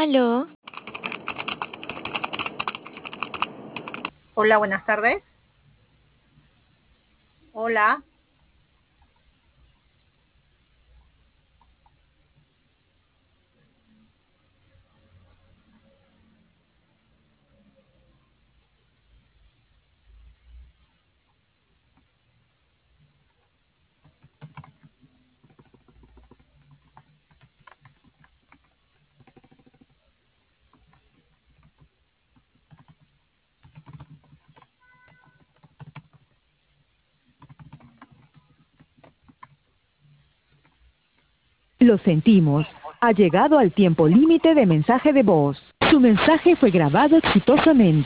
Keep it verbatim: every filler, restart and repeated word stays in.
Aló, Hola, buenas tardes. Hola. Lo sentimos. Ha llegado al tiempo límite de mensaje de voz. Su mensaje fue grabado exitosamente.